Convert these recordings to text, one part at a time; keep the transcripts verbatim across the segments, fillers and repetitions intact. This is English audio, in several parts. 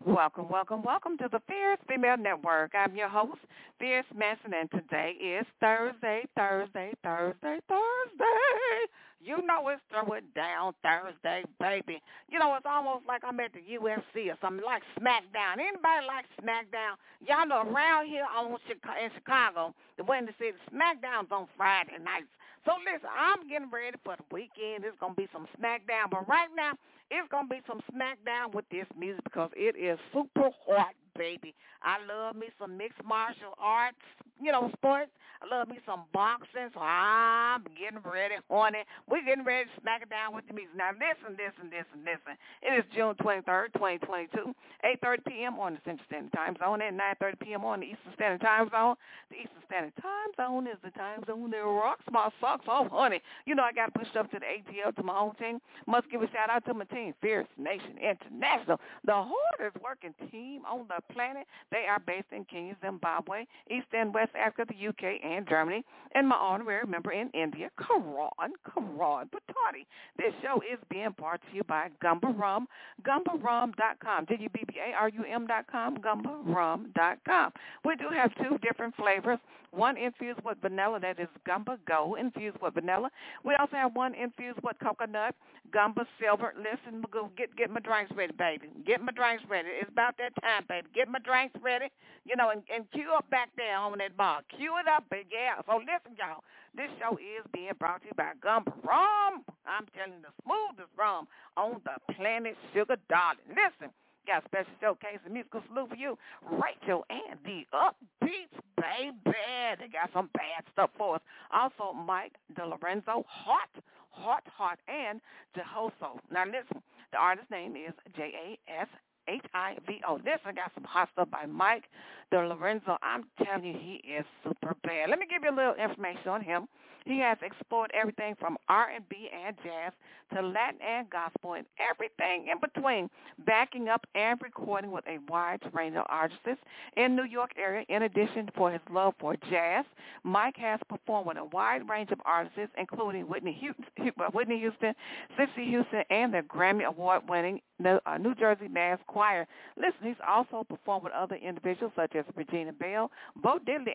Welcome, welcome, welcome to the Fierce Female Network. I'm your host, Fierce Manson, and today is Thursday, Thursday, Thursday, Thursday. You know it's throw it down Thursday, baby. You know, it's almost like I'm at the U F C or something, like SmackDown. Anybody like SmackDown? Y'all know around here on Chicago, in Chicago, the Windy City, SmackDown's on Friday nights. So listen, I'm getting ready for the weekend. There's going to be some SmackDown, but right now, it's going to be some SmackDown with this music because it is super hot, baby. I love me some mixed martial arts, you know, sports. I love me some boxing, so I'm getting ready, horny. We're getting ready to smack it down with the music. Now, listen, listen, listen, listen. It is June twenty-third, twenty twenty-two, eight thirty p.m. on the Central Standard Time Zone and nine thirty p.m. on the Eastern Standard Time Zone. The Eastern Standard Time Zone is the time zone that rocks my socks off, honey. You know I got to push up to the A T L, to my own team. Must give a shout-out to my team, Fierce Nation International, the hardest working team on the planet. They are based in Kenya, Zimbabwe, East and West Africa, the U K, and Germany, and my honorary member in India, Karan, Karan Patati. This show is being brought to you by Gumba Rum, gumba rum dot com, G U B B A R U M dot com, gumba rum dot com. We do have two different flavors, one infused with vanilla, that is Gumba Go, infused with vanilla. We also have one infused with coconut, Gumba Silver. Listen, go get, get my drinks ready, baby. Get my drinks ready. It's about that time, baby. Get my drinks ready, you know, and, and cue up back there on that bar. Cue it up, big yeah. So listen, y'all, this show is being brought to you by Gumba Rum. I'm telling you, the smoothest rum on the planet, sugar darling. Listen, got a special showcase and musical salute for you, Rachel and the Upbeats, baby. They got some bad stuff for us. Also, Mike DeLorenzo, hot, hot, hot, and Jehoso. Now, listen, the artist's name is J A S H I V O. Listen, I got some hot stuff by Mike DeLorenzo. I'm telling you, he is super bad. Let me give you a little information on him. He has explored everything from R and B and jazz to Latin and gospel and everything in between, backing up and recording with a wide range of artists in New York area. In addition, for his love for jazz, Mike has performed with a wide range of artists, including Whitney Houston, Whitney Houston, Cissy Houston, and the Grammy Award-winning New Jersey Mass Choir. Listen, he's also performed with other individuals such as Regina Bell, Bo Diddley,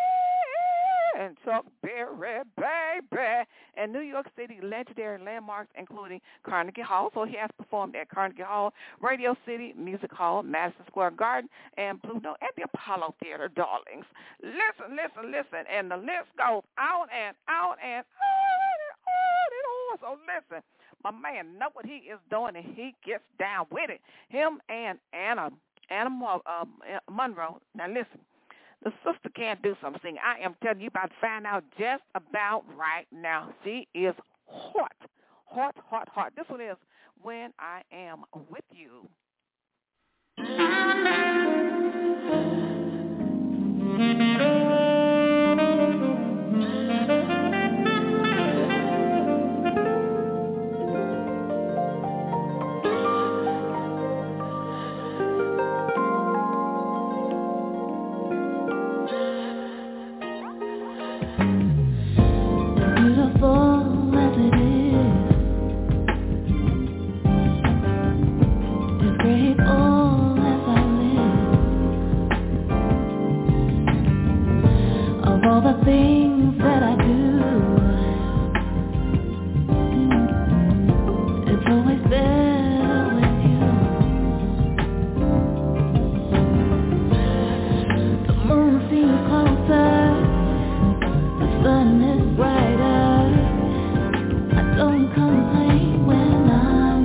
and Chuck Berry, baby, and New York City legendary landmarks, including Carnegie Hall. So he has performed at Carnegie Hall, Radio City Music Hall, Madison Square Garden, and Blue Note at the Apollo Theater, darlings. Listen, listen, listen, and the list goes on and on and on and on and on. So listen, my man know what he is doing, and he gets down with it. Him and Anna, Anna uh, Monroe. Now listen. The sister can't do something. I am telling you about to find out just about right now. She is hot, hot, hot, hot. This one is When I Am With You. All the things that I do, it's always better with you. The moon seems closer, the sun is brighter. I don't complain when I'm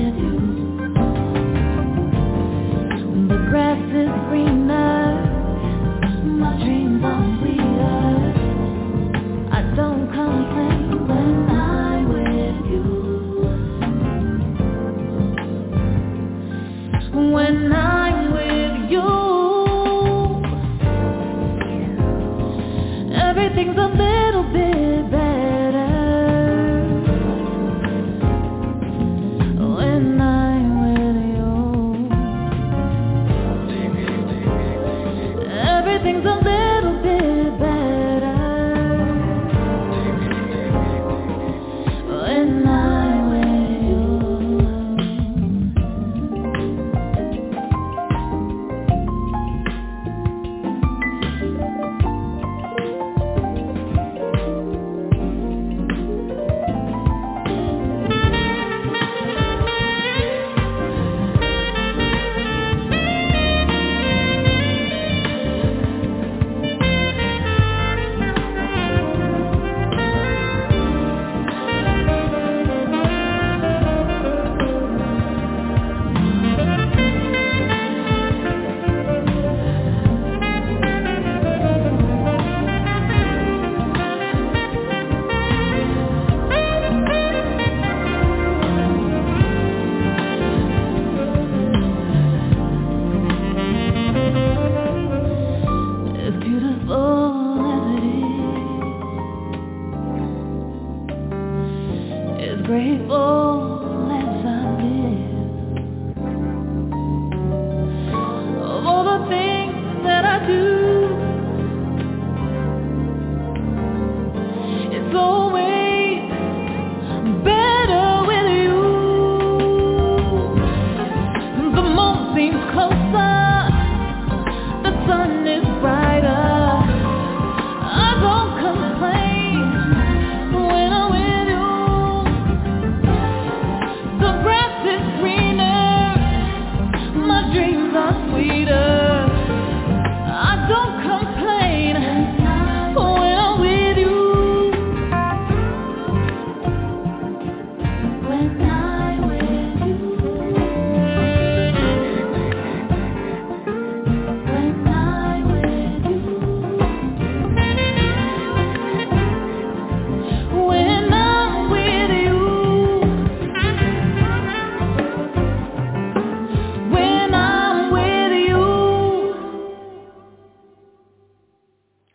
with you. The grass is greener, my dreams are sweeter. I don't complain when I'm with you. When I'm with you, everything's a little bit better. When I'm with you, everything's a little bit better. When I'm with you,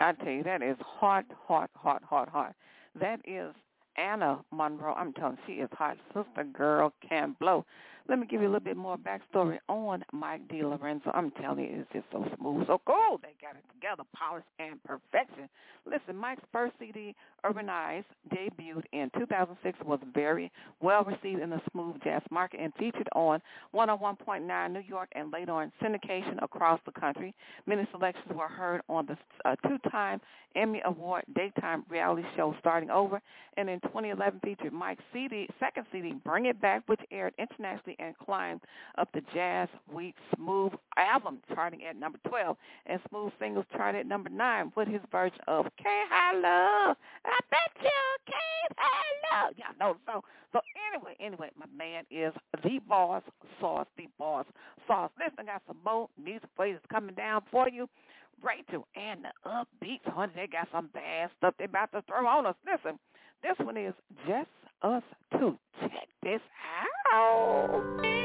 I tell you, that is hot, hot, hot, hot, hot. That is Anna Monroe. I'm telling you, she is hot. Sister Girl Can Blow. Let me give you a little bit more backstory on Mike DiLorenzo. I'm telling you, it's just so smooth, so cool. They got it together, polished and perfection. Listen, Mike's first C D, Urbanized, debuted in two thousand six, was very well received in the smooth jazz market and featured on one oh one point nine New York and later on syndication across the country. Many selections were heard on the uh, two-time Emmy Award daytime reality show Starting Over, and in twenty eleven featured Mike's C D, second C D, Bring It Back, which aired internationally and climbed up the Jazz Week Smooth album, charting at number twelve, and Smooth Singles charted at number nine with his version of Can't High Love. I bet you can't high love. Y'all know the song. So anyway, anyway, my man is the boss sauce, the boss sauce. Listen, I got some more music phrases coming down for you. Rachel and the Upbeats, honey, they got some bad stuff they about to throw on us. Listen, this one is Just Us Two. Check this out.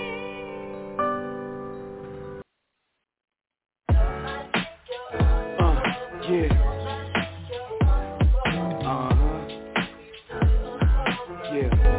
Uh, yeah. Uh-huh. Yeah.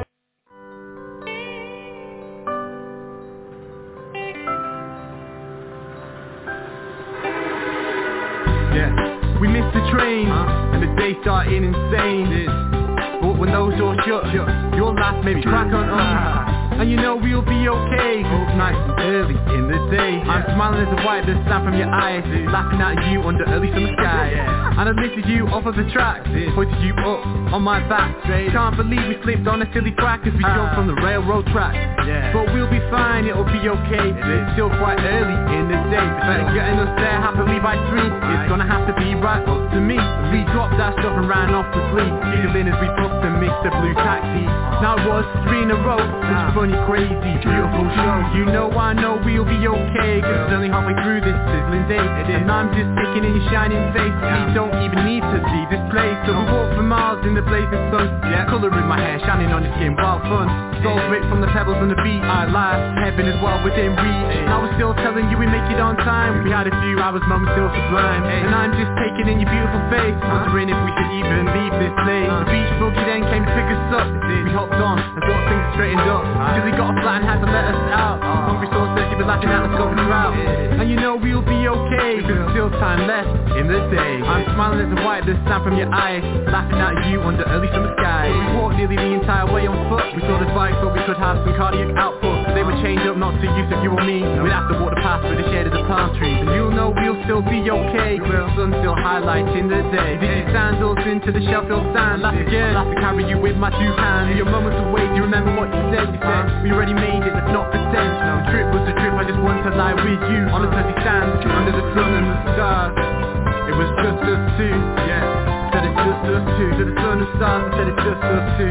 Yeah. We missed the train, huh? And the day started insane. But when those doors shut, your laugh made me crack on up. And you know we'll be okay, cause it's nice and early in the day. I'm smiling as the white that stand from your eyes, laughing at you under early summer sky. And I lifted you off of the track, pointed you up on my back. Can't believe we slipped on a silly crack as we jumped from the railroad track. But we'll be fine, it'll be okay, it's still quite early in the day. Better getting us there happily by three, it's gonna have to be right up to me. We dropped that stuff and ran off to sleep, giggling as we puffed and mixed a blue taxi. Now it was three in a row, such a funny, crazy, beautiful show. You know I know we'll be okay, cause it's only halfway through this sizzling day. And I'm just taking in your shining face. We don't even need to leave this place. So we walk for miles in the blazing sun, yeah. Colour in my hair, shining on your skin, wild fun. Souls ripped from the pebbles and the beat. I lie, heaven is well within reach. I was still telling you we make it on time. We had a few hours, moments still sublime. And I'm just taking in your beautiful face, wondering if we should even leave this place. The beach boogie then came to pick us up. We hopped on and thought things straightened up. Till he got a flat and had to let us out. Hungry soul said she'd be laughing at us going throughout. And you know we'll be okay, because there's still time left in the day. I'm smiling as the white that stand from your eyes, laughing at you under early summer skies. We walked nearly the entire way on foot. We saw the bike so we could have some cardiac output. They would change up, not to use of you or me. We'd have to walk the path through the shade of the palm trees. And you'll know we'll still be okay, cause the sun's still highlighting the day. Did your sandals into the Sheffield sand? Laugh again, I'll have to carry you with my two hands. Your moments away, do you remember what you said? You said, we already made it, let's not pretend. No, the trip was a trip, I just want to lie with you on a sunny sand, under the sun and the stars. It was just us two, yeah. Said it's just us two, to the sun and stars. I said it's just us two.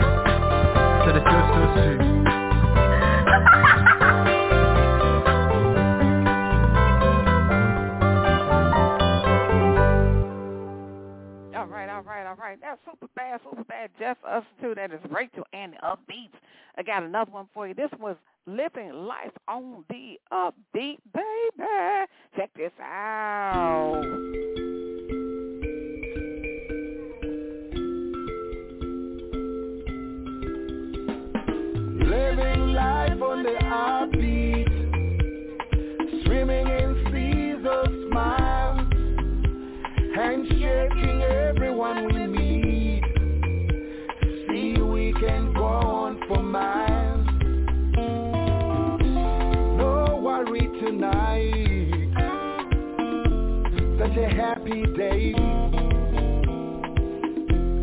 Said it's just us two. All right, all right, all right. That's super bad, super bad. Just Us Two. That is Rachel and the Upbeats. I got another one for you. This was Living Life on the Upbeat, baby. Check this out. Living life on the upbeat, swimming in seas of smiles, handshaking everyone we meet. See, we can go on for miles. No worry tonight, such a happy day.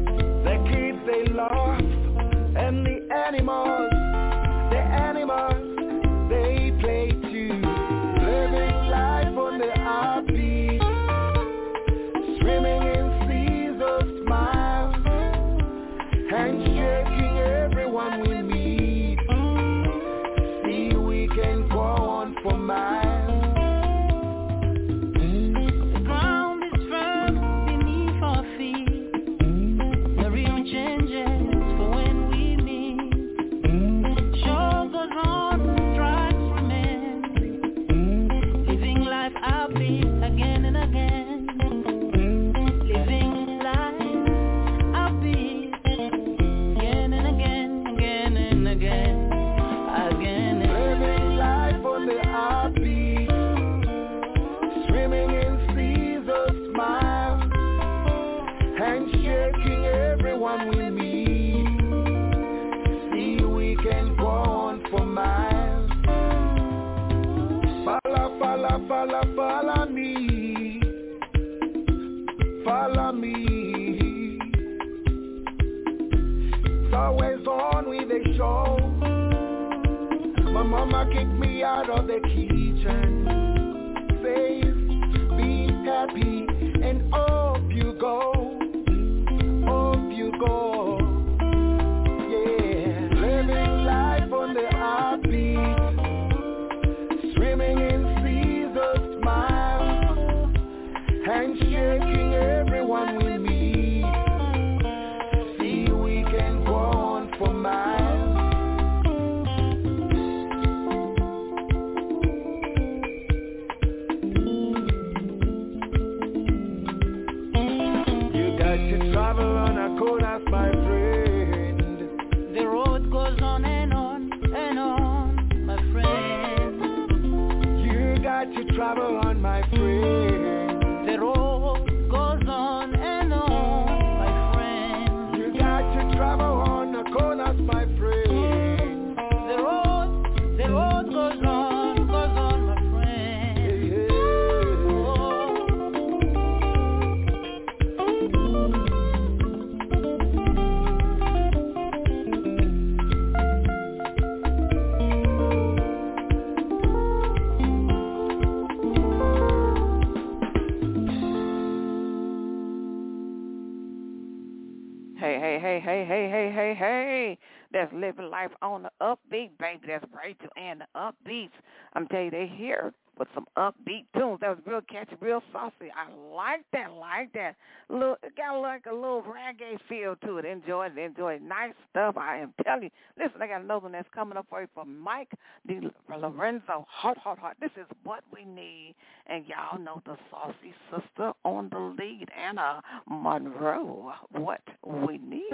The kids they lost and the animals, the animals My mama kicked me out of the kitchen. Safe, be happy, and hope you go. Hope you go. Yeah, living life on the heartbeat, swimming in seas of smiles, handshaking everyone we meet. See, we can go on for miles. Travel on a course, my friend. The road goes on and on and on, my friend. You got to travel on, my friend. The road goes on and on, my friend. You got to travel on a course, my friend. The road, the road goes on, goes on, my friend. Yeah, yeah. Hey, hey, hey, hey, hey, hey, hey, hey. That's living life on the upbeat, baby. That's Rachel and the Upbeats. I'm telling you, they here with some upbeat tunes. That was real catchy, real saucy. I like that, like that. Little, it got like a little reggae feel to it. Enjoy it, enjoy it. Nice stuff, I am telling you. Listen, I got another one that's coming up for you from Mike D. Lorenzo. Hot, hot, hot. This is What We Need. And y'all know the saucy sister on the lead, Anna Monroe. What We Need.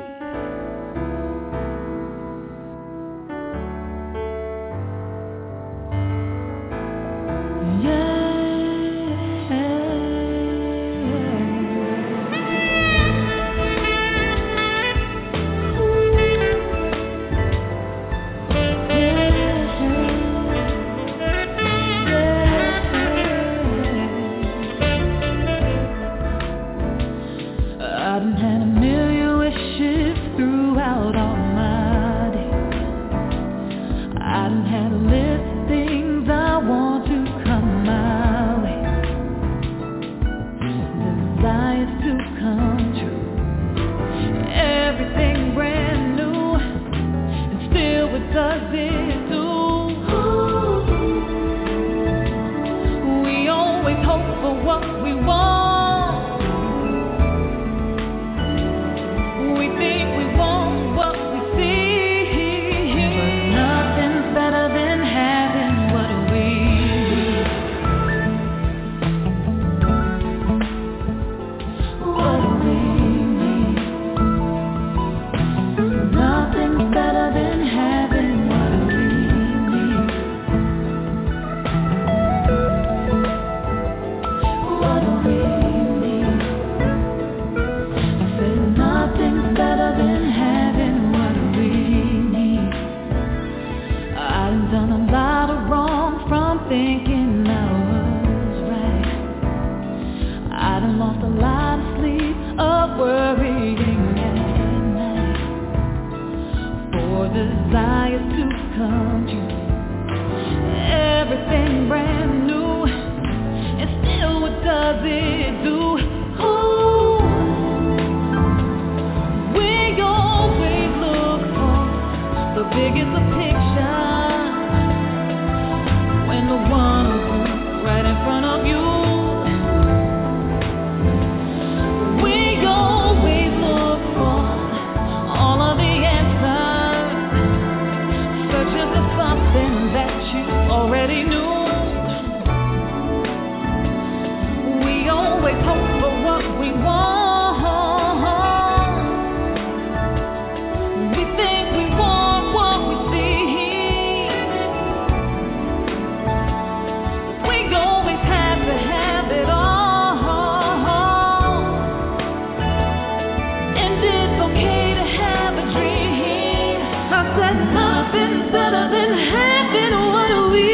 Nothing better than having what we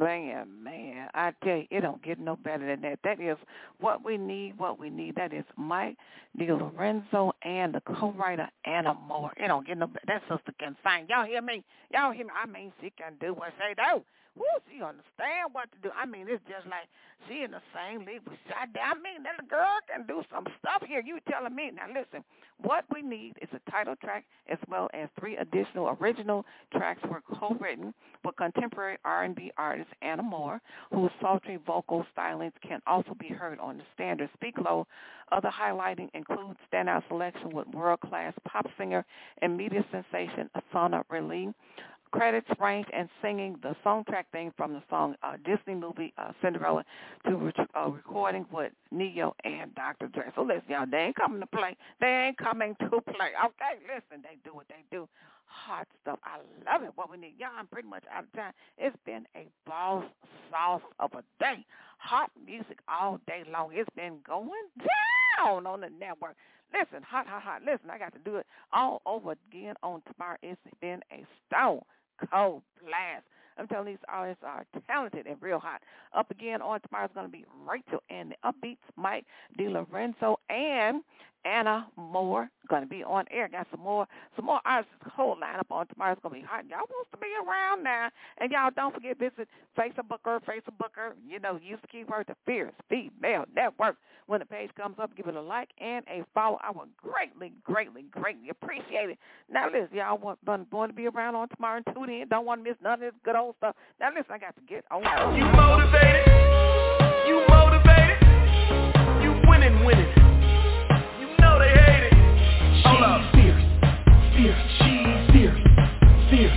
Man, man, I tell you, it don't get no better than that. That is what we need, what we need. That is Mike DiLorenzo and the co-writer Anna Moore. It don't get no better. That sister can sing. Y'all hear me? Y'all hear me? I mean, she can do what she do. Woo, she understand what to do. I mean, it's just like she in the same league with Sade. I mean, that girl can do some stuff here. You telling me. Now, listen, what we need is a title track as well as three additional original tracks were co-written with contemporary R and B artist Anna Moore, whose sultry vocal stylings can also be heard on the standard Speak Low. Other highlighting includes standout selection with world-class pop singer and media sensation Asana Relay. Credits range and singing the soundtrack theme from the song uh, Disney movie uh, Cinderella to re- uh, recording with Neo and Doctor Dre. So listen, y'all, they ain't coming to play. They ain't coming to play. Okay, listen, they do what they do. Hot stuff. I love it. What we need. Y'all, I'm pretty much out of time. It's been a boss sauce of a day. Hot music all day long. It's been going down on the network. Listen, hot, hot, hot. Listen, I got to do it all over again on tomorrow. It's been a stone cold blast. I'm telling you, these artists are talented and real hot. Up again on tomorrow is going to be Rachel and the Upbeats, Mike DiLorenzo, and Anna Moore going to be on air. Got some more some more artists. Whole lineup on tomorrow is going to be hot. Y'all wants to be around now. And y'all don't forget, visit Facebooker, Facebooker. You know, use the keyword the Fierce Female Network. When the page comes up, give it a like and a follow. I would greatly, greatly, greatly appreciate it. Now, listen, y'all want, want to be around on tomorrow and tune in. Don't want to miss none of this good old stuff. Now, listen, I got to get on. You motivated. You motivated. You winning, winning. You know they hate it. Hold up. Fierce. Fierce. She's fierce. Fierce.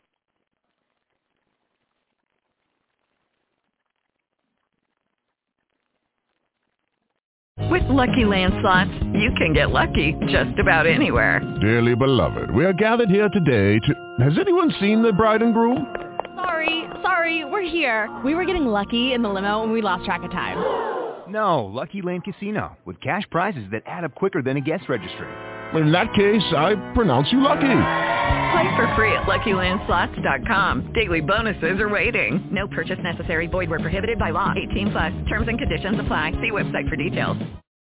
With Lucky Land Slots, you can get lucky just about anywhere. Dearly beloved, we are gathered here today to... Has anyone seen the bride and groom? Sorry, sorry, we're here. We were getting lucky in the limo and we lost track of time. No, Lucky Land Casino, with cash prizes that add up quicker than a guest registry. In that case, I pronounce you lucky. Play for free at Lucky Land Slots dot com. Daily bonuses are waiting. No purchase necessary. Void where prohibited by law. eighteen plus. Terms and conditions apply. See website for details.